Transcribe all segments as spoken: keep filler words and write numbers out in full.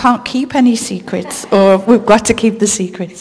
can't keep any secrets, or we've got to keep the secrets.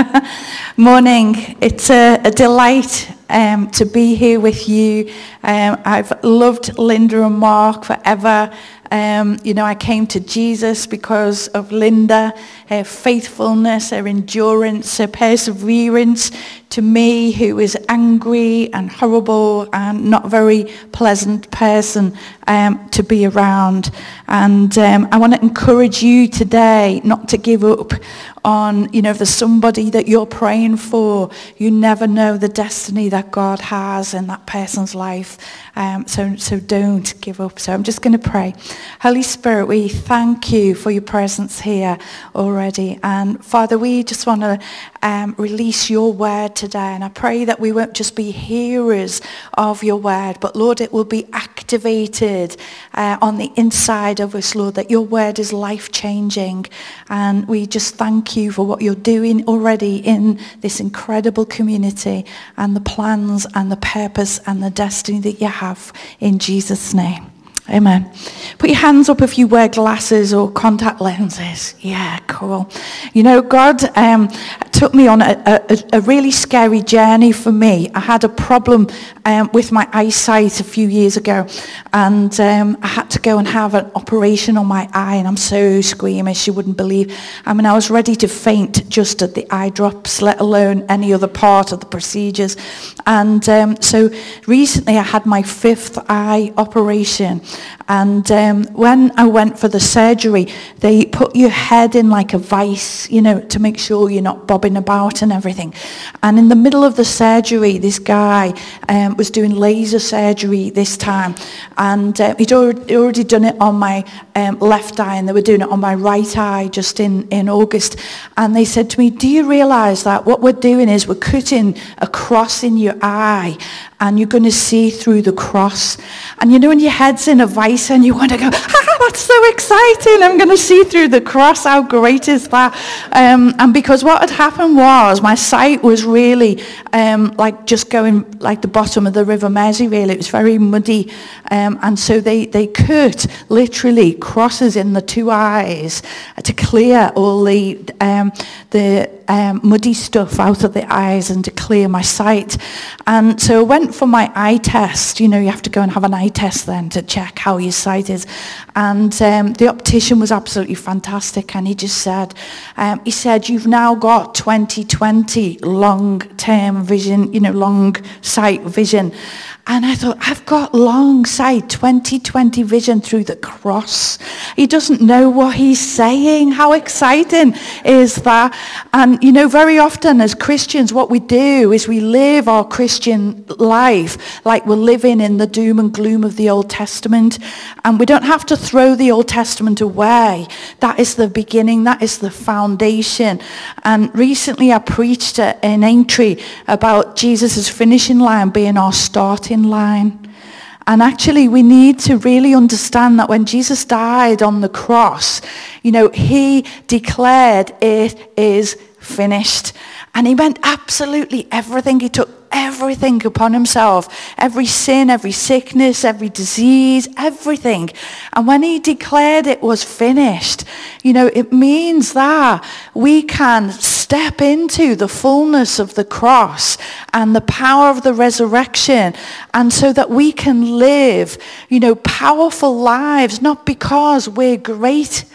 Morning. It's a, a delight um, to be here with you. Um, I've loved Linda and Mark forever. Um, you know, I came to Jesus because of Linda, her faithfulness, her endurance, her perseverance to me, who is angry and horrible and not a very pleasant person um, to be around. And um, I want to encourage you today not to give up on, you know, if there's somebody that you're praying for, you never know the destiny that God has in that person's life. Um, so, so don't give up. So I'm just going to pray. Holy Spirit, we thank you for your presence here already. And Father, we just want to um, release your word today. And I pray that we won't just be hearers of your word, but Lord, it will be activated uh, on the inside of us, Lord, that your word is life-changing. And we just thank you for what you're doing already in this incredible community and the plans and the purpose and the destiny that you have in Jesus' name. Amen. Put your hands up if you wear glasses or contact lenses. Yeah, cool. You know, God um, took me on a, a, a really scary journey for me. I had a problem um, with my eyesight a few years ago, and um, I had to go and have an operation on my eye, and I'm so squeamish, you wouldn't believe. I mean, I was ready to faint just at the eye drops, let alone any other part of the procedures. And um, so recently I had my fifth eye operation. And um, when I went for the surgery, they put your head in like a vice, you know, to make sure you're not bobbing about and everything. And in the middle of the surgery, this guy um, was doing laser surgery this time. And uh, he'd already, already done it on my um, left eye, and they were doing it on my right eye just in, in August. And they said to me, do you realize that what we're doing is we're cutting a cross in your eye, and you're going to see through the cross. And you know, when your head's in a vice and you want to go, ah, that's so exciting, I'm going to see through the cross, how great is that? Um, and because what had happened was my sight was really um, like just going like the bottom of the River Mersey, really. It was very muddy. Um, and so they, they cut literally crosses in the two eyes to clear all the, um, the um, muddy stuff out of the eyes and to clear my sight. And so I went for my eye test. You know, you have to go and have an eye test then to check how your sight is. And um, the optician was absolutely fantastic, and he just said, um, he said, you've now got twenty twenty long-term vision, you know, long sight vision. And I thought, I've got long sight, twenty twenty vision through the cross. He doesn't know what he's saying. How exciting is that? And, you know, very often as Christians, what we do is we live our Christian life like we're living in the doom and gloom of the Old Testament. And we don't have to throw the Old Testament away. That is the beginning. That is the foundation. And recently I preached in Aintree about Jesus' finishing line being our starting line. And actually we need to really understand that when Jesus died on the cross, you know, he declared it is finished. And he meant absolutely everything. He took everything upon himself, every sin, every sickness, every disease, everything. And when he declared it was finished, you know, it means that we can step into the fullness of the cross and the power of the resurrection, and so that we can live, you know, powerful lives, not because we're great.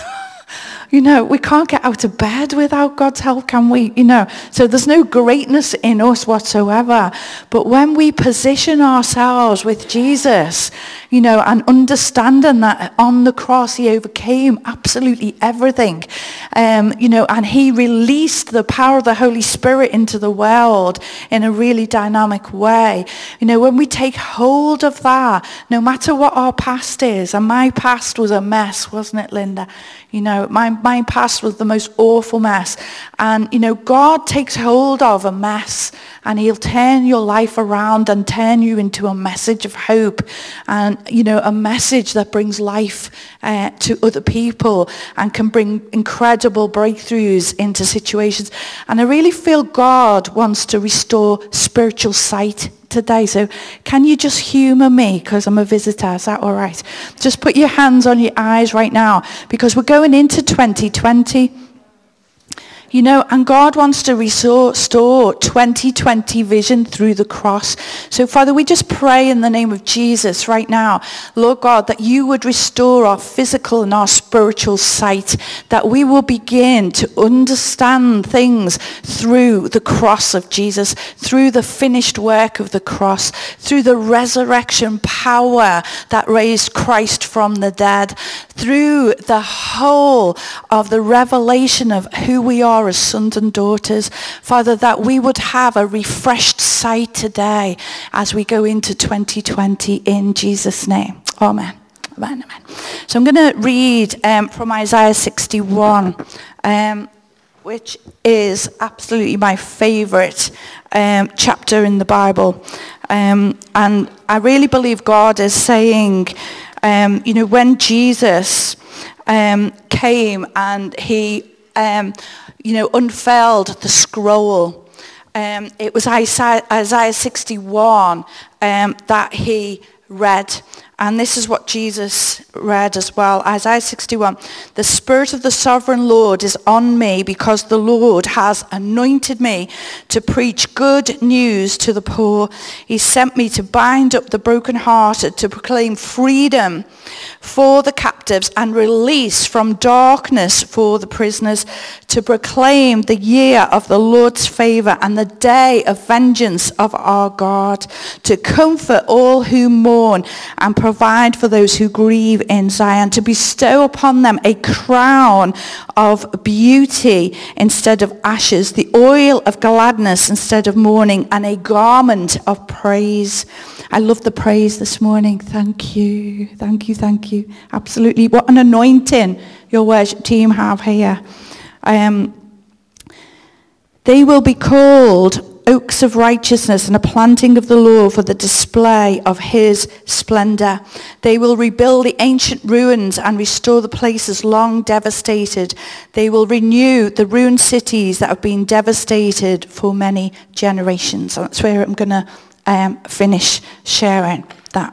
You know, we can't get out of bed without God's help, can we? You know, so there's no greatness in us whatsoever. But when we position ourselves with Jesus, you know, and understanding that on the cross he overcame absolutely everything, um, you know, and he released the power of the Holy Spirit into the world in a really dynamic way. You know, when we take hold of that, no matter what our past is, and my past was a mess, wasn't it, Linda? You know, my, my past was the most awful mess. And, you know, God takes hold of a mess, and he'll turn your life around and turn you into a message of hope, and, you know, a message that brings life uh, to other people and can bring incredible breakthroughs into situations. And I really feel God wants to restore spiritual sight today. So can you just humor me because I'm a visitor? Is that all right? Just put your hands on your eyes right now because we're going into twenty twenty. You know, and God wants to restore twenty twenty vision through the cross. So, Father, we just pray in the name of Jesus right now, Lord God, that you would restore our physical and our spiritual sight, that we will begin to understand things through the cross of Jesus, through the finished work of the cross, through the resurrection power that raised Christ from the dead, through the whole of the revelation of who we are as sons and daughters. Father, that we would have a refreshed sight today as we go into twenty twenty in Jesus' name. Amen. Amen. Amen. So I'm going to read um, from Isaiah sixty-one, um, which is absolutely my favorite um, chapter in the Bible. Um, and I really believe God is saying, um, you know, when Jesus um, came and he Um, you know, unfurled the scroll. Um, it was Isaiah, Isaiah sixty-one um, that he read. And this is what Jesus read as well. Isaiah sixty-one. The Spirit of the Sovereign Lord is on me because the Lord has anointed me to preach good news to the poor. He sent me to bind up the brokenhearted, to proclaim freedom for the captives and release from darkness for the prisoners, to proclaim the year of the Lord's favor and the day of vengeance of our God, to comfort all who mourn and provide for those who grieve in Zion, to bestow upon them a crown of beauty instead of ashes, the oil of gladness instead of mourning, and a garment of praise. I love the praise this morning. Thank you, thank you, thank you. Absolutely. What an anointing your worship team have here. Um, they will be called oaks of righteousness and a planting of the Lord for the display of his splendor. They will rebuild the ancient ruins and restore the places long devastated. They will renew the ruined cities that have been devastated for many generations. So that's where I'm going to um, finish sharing that.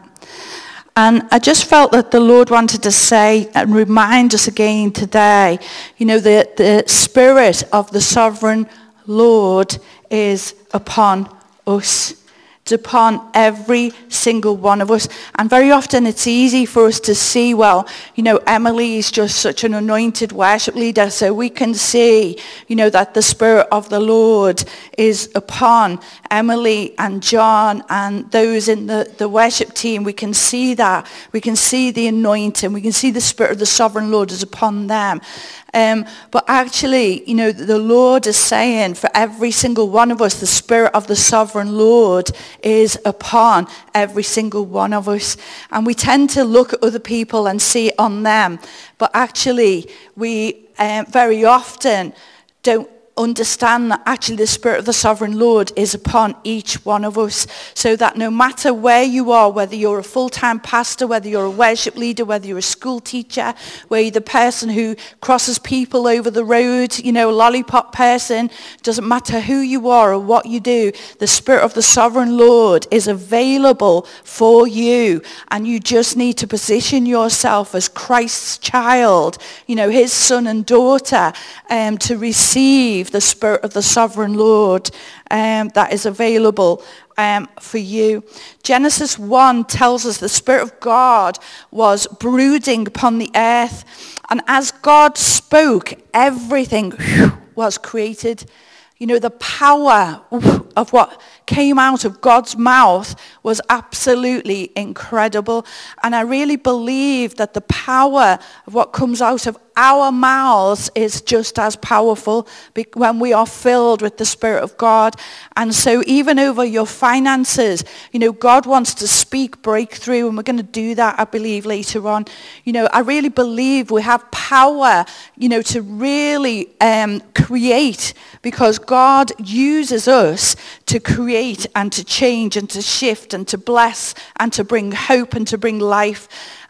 And I just felt that the Lord wanted to say and remind us again today, you know, the, the Spirit of the Sovereign Lord is upon us. It's upon every single one of us. And very often it's easy for us to see, well, you know, Emily is just such an anointed worship leader, so we can see, you know, that the Spirit of the Lord is upon Emily and John and those in the, the worship team. We can see that. We can see the anointing. We can see the Spirit of the Sovereign Lord is upon them. Um, but actually, you know, the Lord is saying for every single one of us, the Spirit of the Sovereign Lord is upon every single one of us. And we tend to look at other people and see it on them. But actually, we um, very often don't understand that actually the Spirit of the Sovereign Lord is upon each one of us, so that no matter where you are, whether you're a full-time pastor, whether you're a worship leader, whether you're a school teacher, whether you're the person who crosses people over the road, you know, a lollipop person, doesn't matter who you are or what you do, the Spirit of the Sovereign Lord is available for you, and you just need to position yourself as Christ's child, you know, his son and daughter, um, to receive the Spirit of the Sovereign Lord um, that is available um, for you. Genesis one tells us the Spirit of God was brooding upon the earth, and as God spoke, everything was created. You know, the power of what came out of God's mouth was absolutely incredible. And I really believe that the power of what comes out of our mouths is just as powerful when we are filled with the Spirit of God. And so even over your finances, you know, God wants to speak breakthrough, and we're going to do that, I believe, later on. You know, I really believe we have power, you know, to really um, create, because God uses us to create and to change and to shift and to bless and to bring hope and to bring life.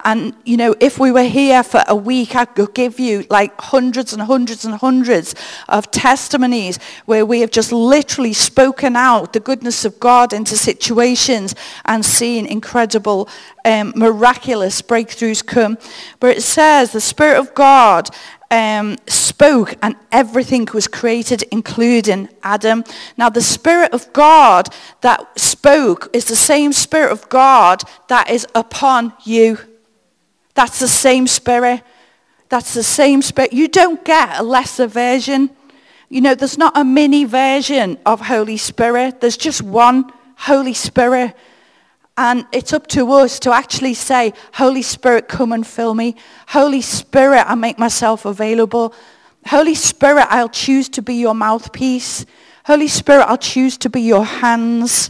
And, you know, if we were here for a week, I could give you like hundreds and hundreds and hundreds of testimonies where we have just literally spoken out the goodness of God into situations and seen incredible, um, miraculous breakthroughs come. But it says the Spirit of God Um, spoke and everything was created, including Adam. Now the Spirit of God that spoke is the same Spirit of God that is upon you. That's the same Spirit. That's the same Spirit. You don't get a lesser version. You know, there's not a mini version of Holy Spirit. There's just one Holy Spirit. And it's up to us to actually say, Holy Spirit, come and fill me. Holy Spirit, I make myself available. Holy Spirit, I'll choose to be your mouthpiece. Holy Spirit, I'll choose to be your hands.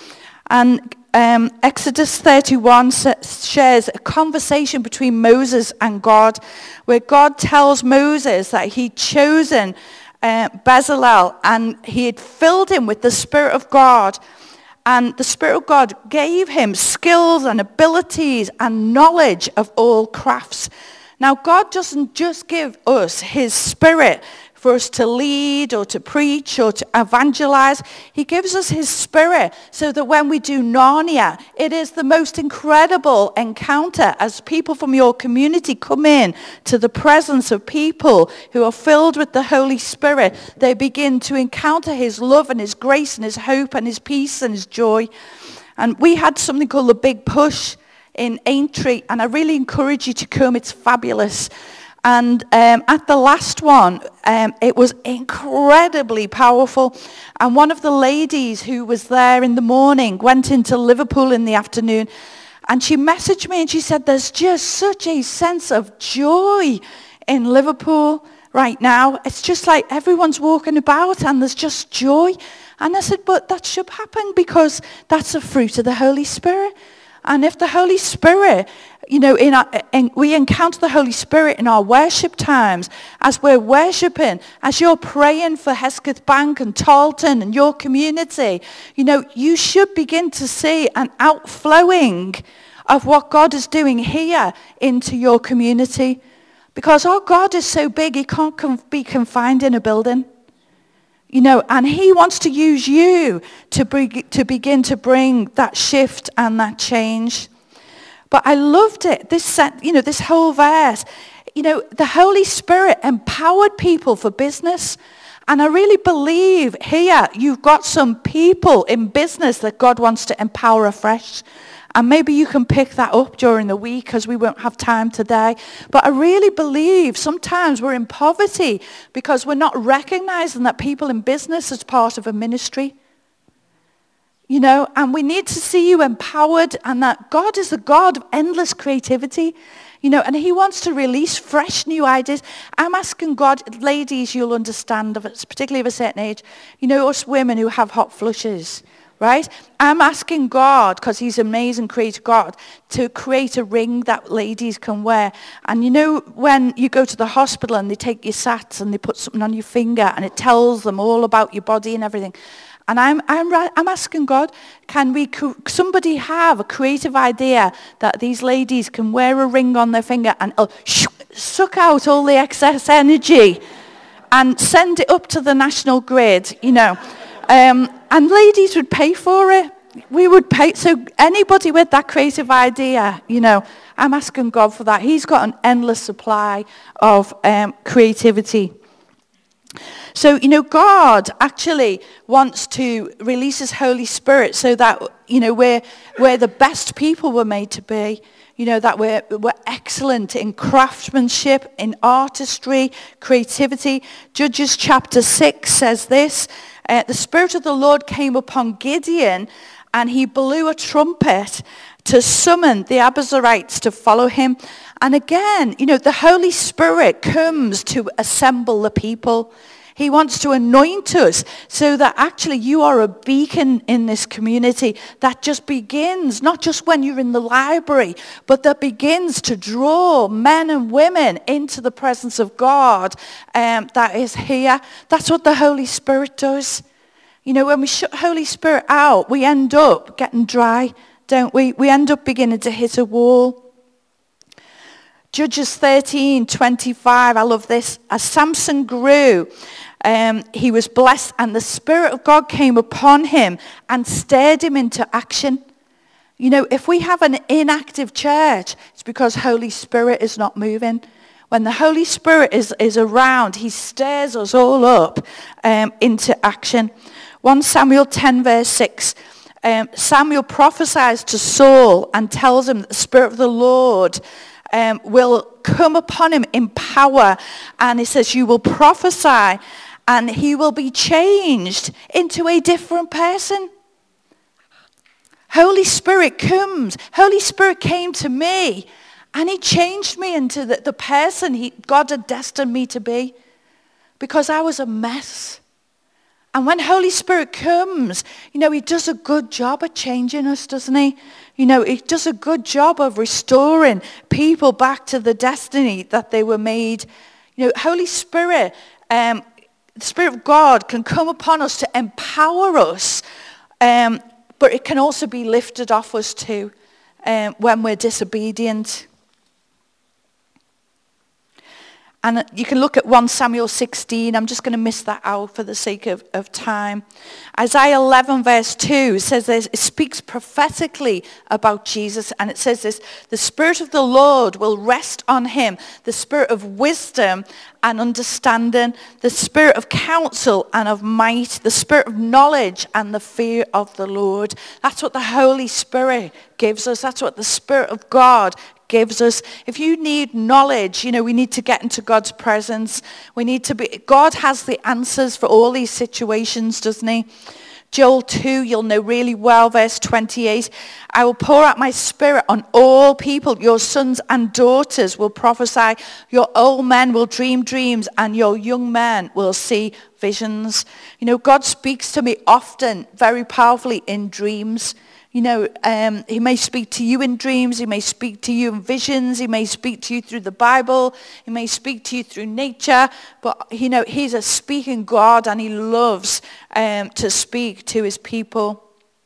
And um, Exodus thirty-one shares a conversation between Moses and God, where God tells Moses that he'd chosen uh, Bezalel and he had filled him with the Spirit of God. And the Spirit of God gave him skills and abilities and knowledge of all crafts. Now, God doesn't just give us his Spirit for us to lead or to preach or to evangelize. He gives us his Spirit so that when we do Narnia, it is the most incredible encounter as people from your community come in to the presence of people who are filled with the Holy Spirit. They begin to encounter his love and his grace and his hope and his peace and his joy. And we had something called the Big Push in Aintree, and I really encourage you to come. It's fabulous. And um, at the last one, um, it was incredibly powerful. And one of the ladies who was there in the morning went into Liverpool in the afternoon. And she messaged me and she said, there's just such a sense of joy in Liverpool right now. It's just like everyone's walking about and there's just joy. And I said, but that should happen because that's a fruit of the Holy Spirit. And if the Holy Spirit, you know, in our, in, we encounter the Holy Spirit in our worship times, as we're worshiping, as you're praying for Hesketh Bank and Tarleton and your community, you know, you should begin to see an outflowing of what God is doing here into your community. Because our God is so big, he can't com- be confined in a building. You know, and he wants to use you to, be, to begin to bring that shift and that change. But I loved it. This, you know, this whole verse, you know, the Holy Spirit empowered people for business. And I really believe here you've got some people in business that God wants to empower afresh. And maybe you can pick that up during the week because we won't have time today. But I really believe sometimes we're in poverty because we're not recognizing that people in business is part of a ministry. You know, and we need to see you empowered and that God is a God of endless creativity. You know, and he wants to release fresh new ideas. I'm asking God, ladies, you'll understand, particularly of a certain age, you know, us women who have hot flushes. Right? I'm asking God, because he's an amazing creator God, to create a ring that ladies can wear. And you know when you go to the hospital and they take your sats and they put something on your finger and it tells them all about your body and everything. And I'm I'm I'm asking God, can we somebody have a creative idea that these ladies can wear a ring on their finger and uh, suck out all the excess energy and send it up to the national grid, you know. Um, and ladies would pay for it. We would pay. So anybody with that creative idea, you know, I'm asking God for that. He's got an endless supply of um, creativity. So, you know, God actually wants to release his Holy Spirit so that, you know, we're, we're the best people we're made to be. You know, that we're, we're excellent in craftsmanship, in artistry, creativity. Judges chapter six says this. Uh, the Spirit of the Lord came upon Gideon, and he blew a trumpet to summon the Abiezrites to follow him. And again, you know, the Holy Spirit comes to assemble the people. He wants to anoint us so that actually you are a beacon in this community that just begins, not just when you're in the library, but that begins to draw men and women into the presence of God um, that is here. That's what the Holy Spirit does. You know, when we shut Holy Spirit out, we end up getting dry, don't we? We end up beginning to hit a wall. Judges thirteen twenty-five, I love this. As Samson grew, um, he was blessed, and the Spirit of God came upon him and stirred him into action. You know, if we have an inactive church, it's because Holy Spirit is not moving. When the Holy Spirit is, is around, he stirs us all up um, into action. First Samuel ten verse six, um, Samuel prophesies to Saul and tells him that the Spirit of the Lord um, will come upon him in power. And he says, you will prophesy and he will be changed into a different person. Holy Spirit comes. Holy Spirit came to me and he changed me into the, the person he, God had destined me to be, because I was a mess. And when Holy Spirit comes, you know, he does a good job at changing us, doesn't he? You know, he does a good job of restoring people back to the destiny that they were made. You know, Holy Spirit, um, the Spirit of God can come upon us to empower us, um, but it can also be lifted off us too um, when we're disobedient. And you can look at First Samuel sixteen. I'm just going to miss that out for the sake of, of time. Isaiah eleven verse two says this, it speaks prophetically about Jesus. And it says this, the Spirit of the Lord will rest on him, the Spirit of wisdom and understanding, the Spirit of counsel and of might, the Spirit of knowledge and the fear of the Lord. That's what the Holy Spirit gives us. That's what the Spirit of God gives us. If you need knowledge, you know, we need to get into God's presence. We need to be, God has the answers for all these situations, doesn't he? Joel two, you'll know really well, verse twenty-eight. I will pour out my Spirit on all people. Your sons and daughters will prophesy. Your old men will dream dreams and your young men will see visions. You know, God speaks to me often, very powerfully in dreams. You know, um, he may speak to you in dreams. He may speak to you in visions. He may speak to you through the Bible. He may speak to you through nature. But, you know, he's a speaking God and he loves um, to speak to his people.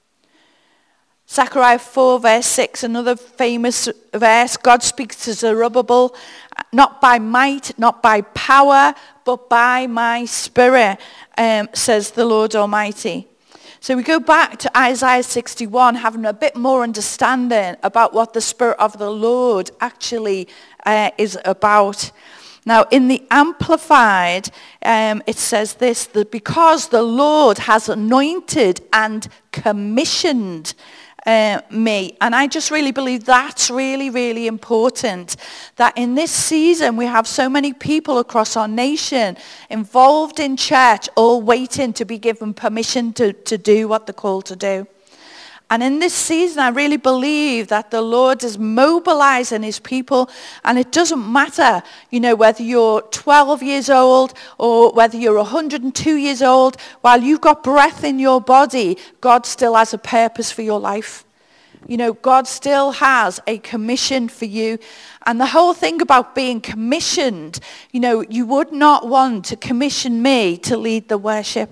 Zechariah four verse six, another famous verse. God speaks to Zerubbabel, not by might, not by power, but by my Spirit, um, says the Lord Almighty. So we go back to Isaiah sixty-one, having a bit more understanding about what the Spirit of the Lord actually uh, is about. Now, in the Amplified, um, it says this, that because the Lord has anointed and commissioned Uh, me. And I just really believe that's really, really important. That in this season we have so many people across our nation involved in church, all waiting to be given permission to, to do what they're called to do. And in this season, I really believe that the Lord is mobilizing his people. And it doesn't matter, you know, whether you're twelve years old or whether you're one hundred two years old. While you've got breath in your body, God still has a purpose for your life. You know, God still has a commission for you. And the whole thing about being commissioned, you know, you would not want to commission me to lead the worship.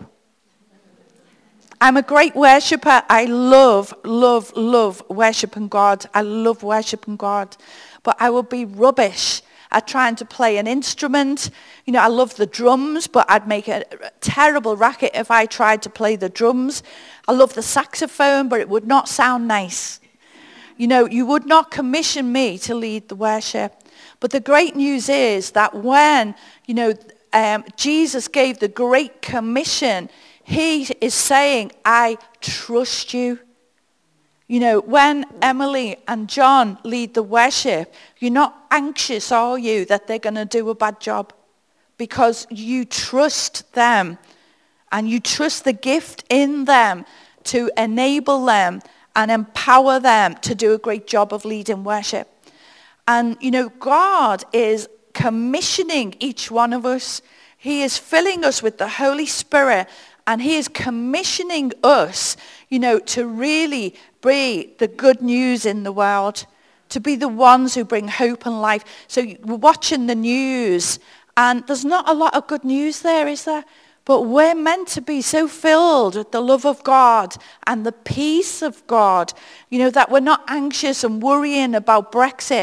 I'm a great worshiper. I love, love, love worshiping God. I love worshiping God. But I would be rubbish at trying to play an instrument. You know, I love the drums, but I'd make a terrible racket if I tried to play the drums. I love the saxophone, but it would not sound nice. You know, you would not commission me to lead the worship. But the great news is that when, you know, um, Jesus gave the Great Commission, he is saying, I trust you. You know, when Emily and John lead the worship, you're not anxious, are you, that they're going to do a bad job? Because you trust them and you trust the gift in them to enable them and empower them to do a great job of leading worship. And, you know, God is commissioning each one of us. He is filling us with the Holy Spirit. And he is commissioning us, you know, to really be the good news in the world, to be the ones who bring hope and life. So we're watching the news, and there's not a lot of good news there, is there? But we're meant to be so filled with the love of God and the peace of God, you know, that we're not anxious and worrying about Brexit.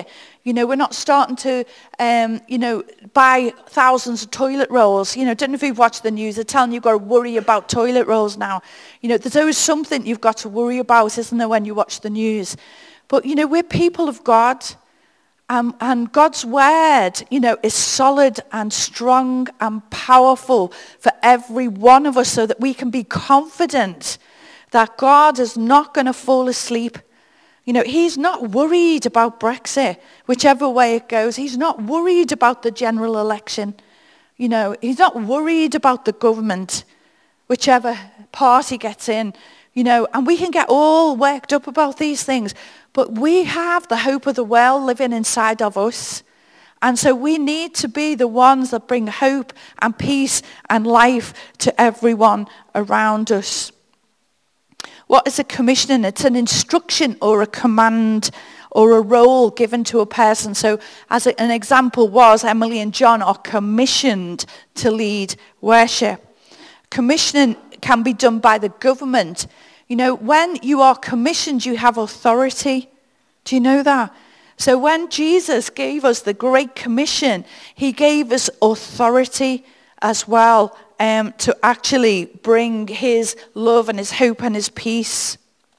You know, we're not starting to, um, you know, buy thousands of toilet rolls. You know, don't know if you've watched the news. They're telling you you've got to worry about toilet rolls now. You know, there's always something you've got to worry about, isn't there, when you watch the news? But, you know, we're people of God. Um, and God's word, you know, is solid and strong and powerful for every one of us so that we can be confident that God is not going to fall asleep. You know, he's not worried about Brexit, whichever way it goes. He's not worried about the general election. You know, he's not worried about the government, whichever party gets in. You know, and we can get all worked up about these things. But we have the hope of the world living inside of us. And so we need to be the ones that bring hope and peace and life to everyone around us. What is a commissioning? It's an instruction or a command or a role given to a person. So as an example was, Emily and John are commissioned to lead worship. Commissioning can be done by the government. You know, when you are commissioned, you have authority. Do you know that? So when Jesus gave us the Great Commission, he gave us authority as well. Um, to actually bring his love and his hope and his peace.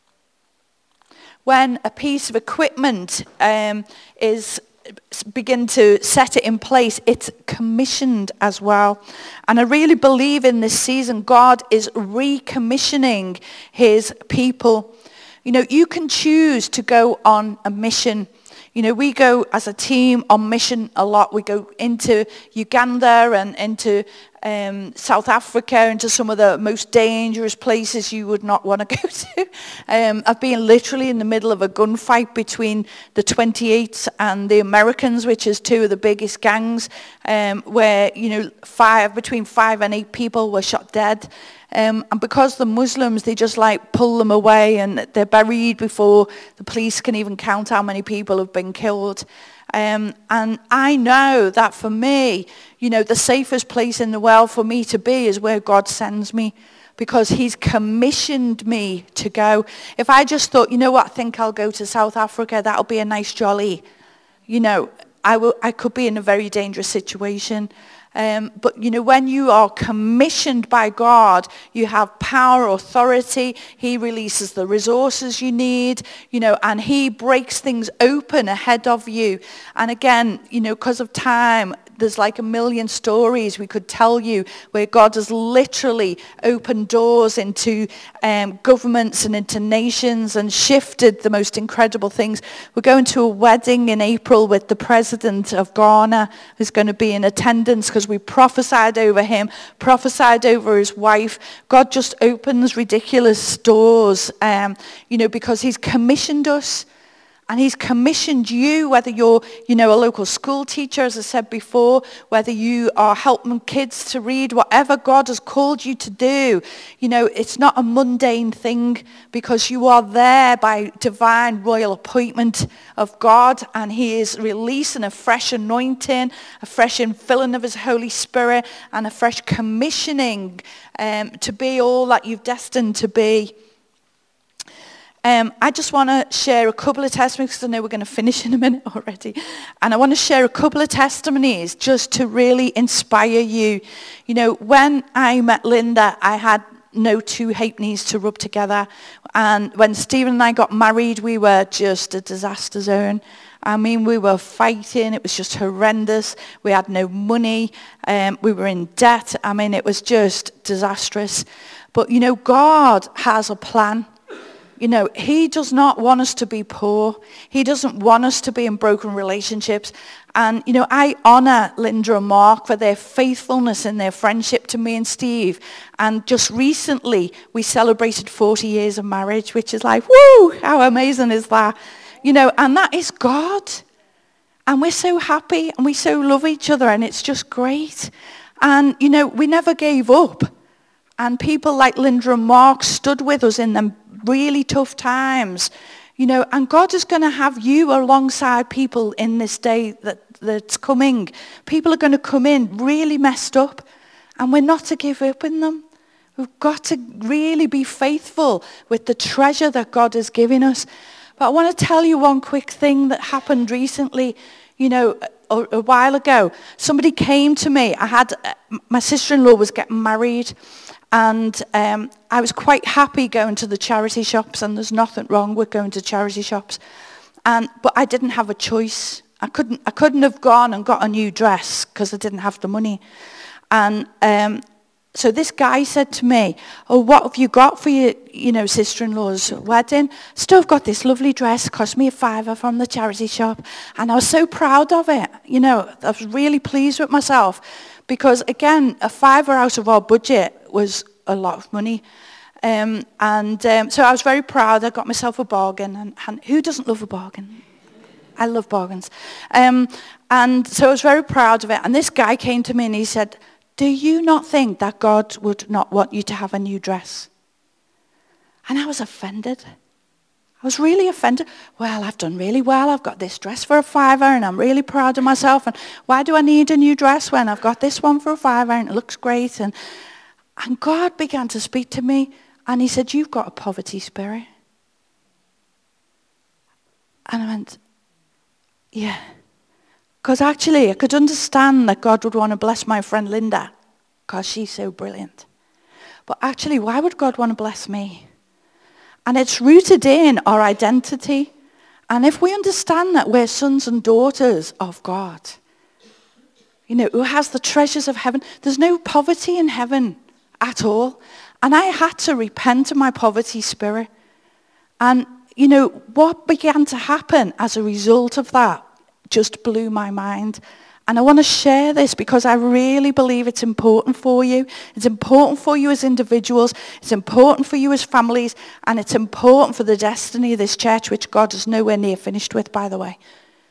When a piece of equipment um, is begin to set it in place, it's commissioned as well. And I really believe in this season, God is recommissioning his people. You know, you can choose to go on a mission. You know, we go as a team on mission a lot. We go into Uganda and into um, South Africa, into some of the most dangerous places you would not want to go to. Um, I've been literally in the middle of a gunfight between the twenty-eights and the Americans, which is two of the biggest gangs, um, where, you know, five between five and eight people were shot dead. Um, and because the Muslims, they just like pull them away and they're buried before the police can even count how many people have been killed. Um, and I know that for me, you know, the safest place in the world for me to be is where God sends me, because he's commissioned me to go. If I just thought, you know what, I think I'll go to South Africa, that'll be a nice jolly, you know, I, will, I could be in a very dangerous situation. Um, but, you know, when you are commissioned by God, you have power, authority. He releases the resources you need, you know, and he breaks things open ahead of you. And again, you know, because of time, there's like a million stories we could tell you where God has literally opened doors into um, governments and into nations and shifted the most incredible things. We're going to a wedding in April with the president of Ghana, who's going to be in attendance because we prophesied over him, prophesied over his wife. God just opens ridiculous doors, um, you know, because he's commissioned us. And he's commissioned you, whether you're, you know, a local school teacher, as I said before, whether you are helping kids to read, whatever God has called you to do. You know, it's not a mundane thing, because you are there by divine royal appointment of God, and he is releasing a fresh anointing, a fresh infilling of his Holy Spirit, and a fresh commissioning um, to be all that you've destined to be. Um, I just want to share a couple of testimonies, because I know we're going to finish in a minute already. And I want to share a couple of testimonies just to really inspire you. You know, when I met Linda, I had no two halfpennies to rub together. And when Stephen and I got married, we were just a disaster zone. I mean, we were fighting. It was just horrendous. We had no money. Um, we were in debt. I mean, it was just disastrous. But, you know, God has a plan. You know, he does not want us to be poor. He doesn't want us to be in broken relationships. And, you know, I honor Linda and Mark for their faithfulness and their friendship to me and Steve. And just recently, we celebrated forty years of marriage, which is like, woo, how amazing is that? You know, and that is God. And we're so happy and we so love each other, and it's just great. And, you know, we never gave up. And people like Linda and Mark stood with us in them really tough times, you know, and God is going to have you alongside people in this day that, that's coming. People are going to come in really messed up, and we're not to give up in them. We've got to really be faithful with the treasure that God has given us. But I want to tell you one quick thing that happened recently, you know, a, a while ago. Somebody came to me. I had, my sister-in-law was getting married, and um, I was quite happy going to the charity shops, and there's nothing wrong with going to charity shops. And but I didn't have a choice. I couldn't, I couldn't have gone and got a new dress because I didn't have the money. And um, so this guy said to me, oh, what have you got for your, you know, sister-in-law's wedding? Still got this lovely dress, cost me a fiver from the charity shop. And I was so proud of it. You know, I was really pleased with myself because, again, a fiver out of our budget was a lot of money. Um, and um, so I was very proud. I got myself a bargain. And, and who doesn't love a bargain? I love bargains. Um, and so I was very proud of it. And this guy came to me and he said, do you not think that God would not want you to have a new dress? And I was offended. I was really offended. Well, I've done really well. I've got this dress for a fiver and I'm really proud of myself. And why do I need a new dress when I've got this one for a fiver and it looks great? And, and God began to speak to me and he said, you've got a poverty spirit. And I went, yeah. Because actually, I could understand that God would want to bless my friend Linda because she's so brilliant. But actually, why would God want to bless me? And it's rooted in our identity. And if we understand that we're sons and daughters of God, you know, who has the treasures of heaven, there's no poverty in heaven at all. And I had to repent of my poverty spirit. And, you know, what began to happen as a result of that just blew my mind. And I want to share this because I really believe it's important for you. It's important for you as individuals. It's important for you as families. And it's important for the destiny of this church, which God is nowhere near finished with, by the way.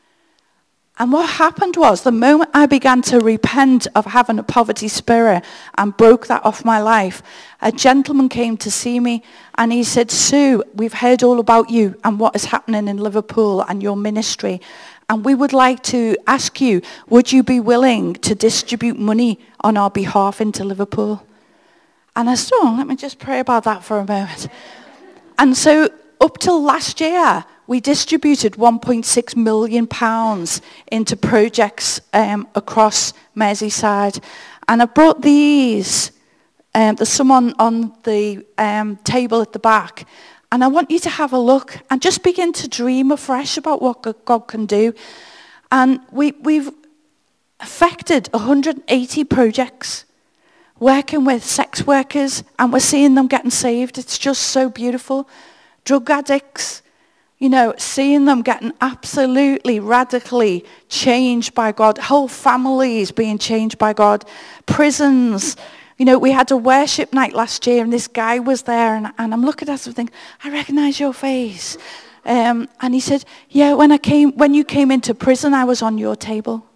And what happened was, the moment I began to repent of having a poverty spirit and broke that off my life, a gentleman came to see me and he said, Sue, we've heard all about you and what is happening in Liverpool and your ministry. And we would like to ask you, would you be willing to distribute money on our behalf into Liverpool? And I said, oh, let me just pray about that for a moment. And so up till last year, we distributed one point six million pounds into projects um, across Merseyside. And I brought these. Um, there's some on, on the um, table at the back. And I want you to have a look and just begin to dream afresh about what God can do. And we, we've affected one hundred eighty projects, working with sex workers, and we're seeing them getting saved. It's just so beautiful. Drug addicts, you know, seeing them getting absolutely, radically changed by God. Whole families being changed by God. Prisons. You know, we had a worship night last year and this guy was there and, and I'm looking at him and thinking, I recognize your face. Um, and he said, yeah, when I came, when you came into prison, I was on your table.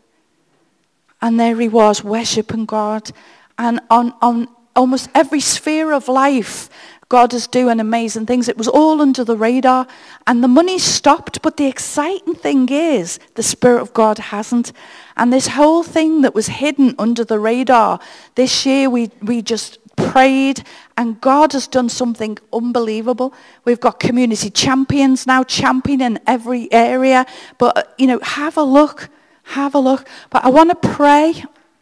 And there he was, worshiping God. And on, on almost every sphere of life, God is doing amazing things. It was all under the radar. And the money stopped. But the exciting thing is, the Spirit of God hasn't. And this whole thing that was hidden under the radar, this year we, we just prayed. And God has done something unbelievable. We've got community champions now championing every area. But, you know, have a look. Have a look. But I want to pray.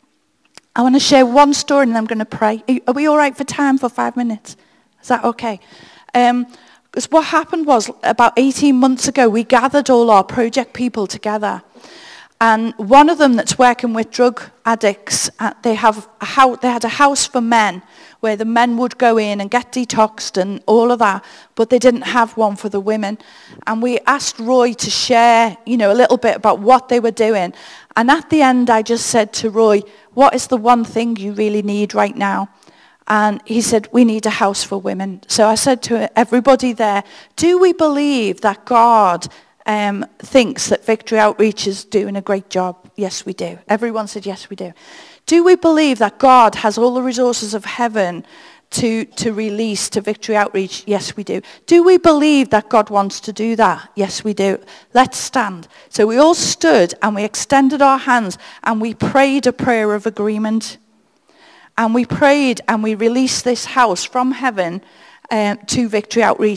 I want to share one story and then I'm going to pray. Are we all right for time for five minutes? Is that okay? Um, because what happened was, about eighteen months ago, we gathered all our project people together. And one of them that's working with drug addicts, uh, they have a house, they had a house for men where the men would go in and get detoxed and all of that, but they didn't have one for the women. And we asked Roy to share, you know, a little bit about what they were doing. And at the end, I just said to Roy, what is the one thing you really need right now? And he said, we need a house for women. So I said to everybody there, do we believe that God um, thinks that Victory Outreach is doing a great job? Yes, we do. Everyone said, yes, we do. Do we believe that God has all the resources of heaven to, to release to Victory Outreach? Yes, we do. Do we believe that God wants to do that? Yes, we do. Let's stand. So we all stood and we extended our hands and we prayed a prayer of agreement. And we prayed and we released this house from heaven uh, to Victory Outreach.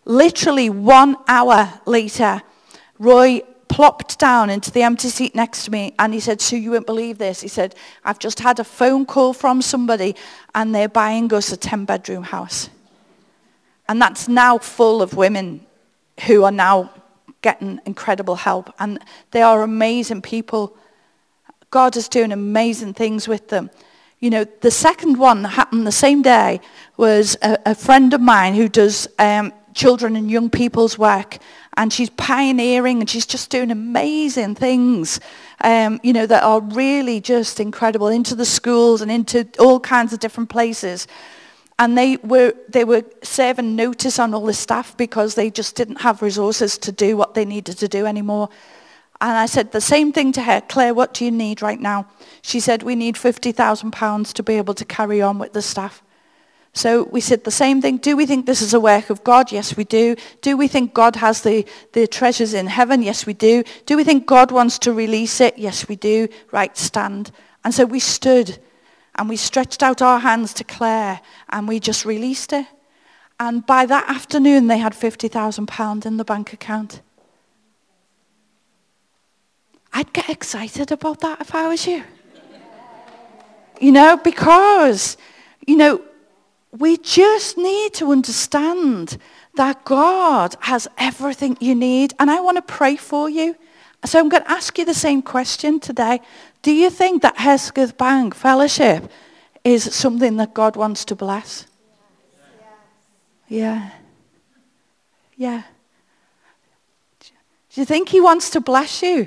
Literally one hour later, Roy plopped down into the empty seat next to me and he said, "Sue, you won't believe this." He said, "I've just had a phone call from somebody and they're buying us a ten-bedroom house." And that's now full of women who are now getting incredible help. And they are amazing people. God is doing amazing things with them. You know, the second one that happened the same day was a, a friend of mine who does um, children and young people's work. And she's pioneering and she's just doing amazing things, um, you know, that are really just incredible, into the schools and into all kinds of different places. And they were they were serving notice on all the staff because they just didn't have resources to do what they needed to do anymore. And I said the same thing to her, "Claire, what do you need right now?" She said, "We need fifty thousand pounds to be able to carry on with the staff." So we said the same thing. Do we think this is a work of God? Yes, we do. Do we think God has the, the treasures in heaven? Yes, we do. Do we think God wants to release it? Yes, we do. Right, stand. And so we stood and we stretched out our hands to Claire and we just released it. And by that afternoon, they had fifty thousand pounds in the bank account. I'd get excited about that if I was you. You know, because, you know, we just need to understand that God has everything you need. And I want to pray for you. So I'm going to ask you the same question today. Do you think that Hesketh Bank Fellowship is something that God wants to bless? Yeah. Yeah. Do you think he wants to bless you?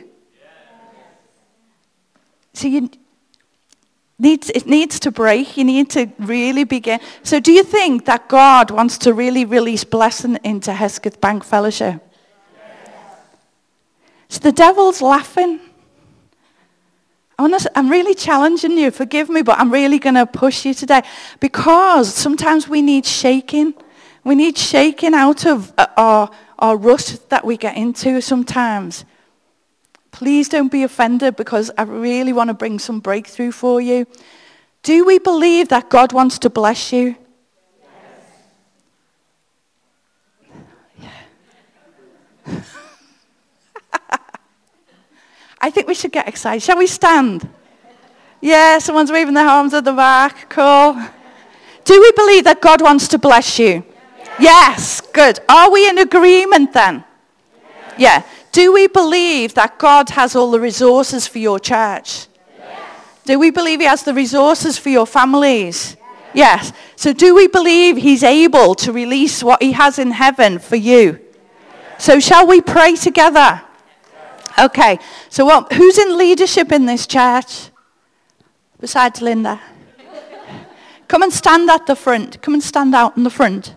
So you... Needs, it needs to break. You need to really begin. So do you think that God wants to really release blessing into Hesketh Bank Fellowship? Yes. So the devil's laughing. I want to, I'm really challenging you. Forgive me, but I'm really going to push you today. Because sometimes we need shaking. We need shaking out of our, our rut that we get into sometimes. Please don't be offended because I really want to bring some breakthrough for you. Do we believe that God wants to bless you? Yes. Yeah. I think we should get excited. Shall we stand? Yeah, someone's waving their arms at the back. Cool. Do we believe that God wants to bless you? Yes. Yes. Good. Are we in agreement then? Yes. Yeah. Do we believe that God has all the resources for your church? Yes. Do we believe he has the resources for your families? Yes. Yes. So do we believe he's able to release what he has in heaven for you? Yes. So shall we pray together? Yes. Okay. So what, who's in leadership in this church? Besides Linda. Come and stand at the front. Come and stand out in the front.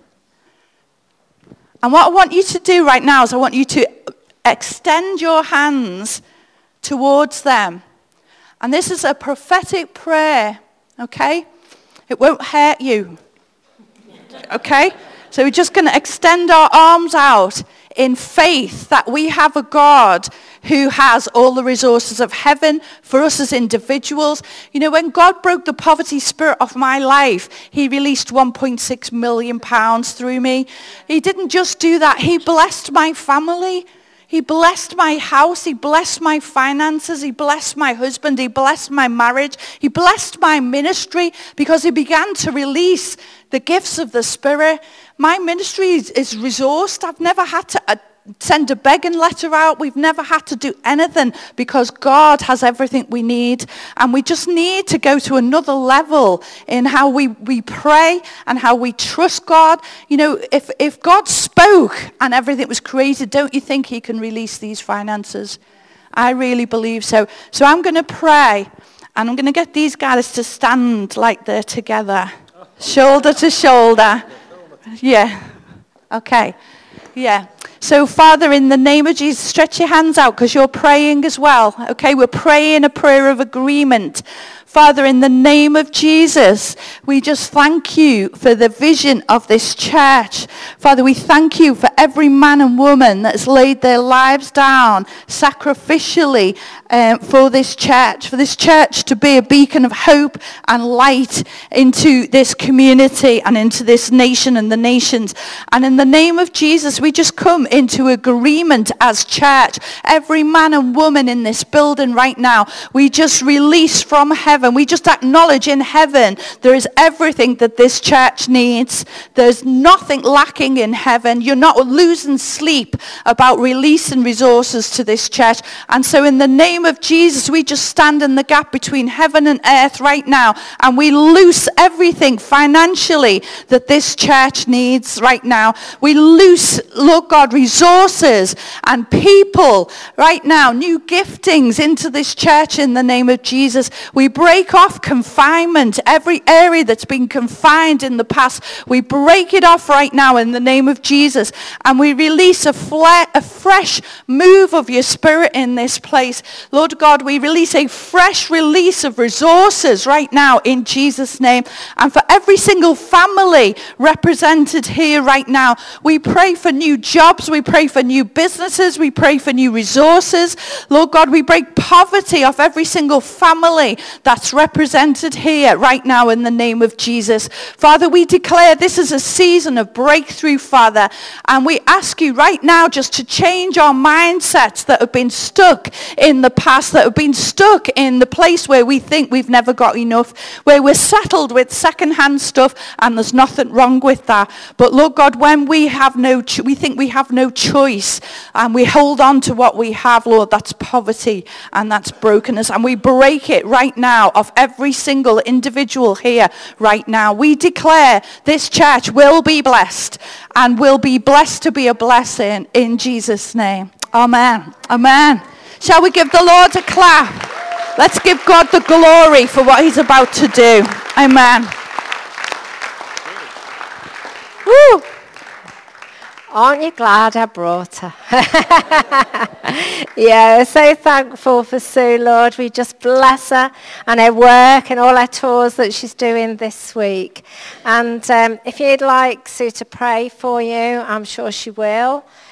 And what I want you to do right now is I want you to extend your hands towards them. And this is a prophetic prayer, okay? It won't hurt you, okay? So we're just going to extend our arms out in faith that we have a God who has all the resources of heaven for us as individuals. You know, when God broke the poverty spirit off my life, he released one point six million pounds through me. He didn't just do that. He blessed my family. He blessed my house. He blessed my finances. He blessed my husband. He blessed my marriage. He blessed my ministry because he began to release the gifts of the Spirit. My ministry is, is resourced. I've never had to uh, send a begging letter out. We've never had to do anything because God has everything we need. And we just need to go to another level in how we, we pray and how we trust God. You know, if, if God spoke and everything was created, don't you think he can release these finances? I really believe so. So I'm going to pray and I'm going to get these guys to stand like they're together. Shoulder to shoulder. Yeah. Okay. Yeah. So, Father, in the name of Jesus, stretch your hands out because you're praying as well. Okay, we're praying a prayer of agreement Father, in the name of Jesus, we just thank you for the vision of this church. Father, we thank you for every man and woman that's laid their lives down sacrificially um, for this church, for this church to be a beacon of hope and light into this community and into this nation and the nations. And in the name of Jesus, we just come into agreement as church. Every man and woman in this building right now, we just release from heaven. We just acknowledge in heaven there is everything that this church needs. There's nothing lacking in heaven. You're not losing sleep about releasing resources to this church. And so in the name of Jesus, we just stand in the gap between heaven and earth right now, and we loose everything financially that this church needs right now. We loose, Lord God, resources and people right now, new giftings into this church in the name of Jesus. We break off confinement, every area that's been confined in the past. We break it off right now in the name of Jesus, and we release a, fle- a fresh move of your spirit in this place. Lord God, we release a fresh release of resources right now in Jesus' name. And for every single family represented here right now, we pray for new jobs, we pray for new businesses, we pray for new resources. Lord God, we break poverty off every single family that's represented here right now in the name of Jesus. Father, we declare this is a season of breakthrough, Father, and we ask you right now just to change our mindsets that have been stuck in the past, that have been stuck in the place where we think we've never got enough, where we're settled with secondhand stuff, and there's nothing wrong with that. But Lord God, when we have no, cho- we think we have no choice, and we hold on to what we have, Lord, that's poverty and that's brokenness, and we break it right now of every single individual here right now. We declare this church will be blessed, and will be blessed to be a blessing in Jesus' name. Amen. Amen. Shall we give the Lord a clap? Let's give God the glory for what he's about to do. Amen. Woo. Aren't you glad I brought her? Yeah, we're so thankful for Sue, Lord. We just bless her and her work and all her tours that she's doing this week. And um, if you'd like Sue to pray for you, I'm sure she will.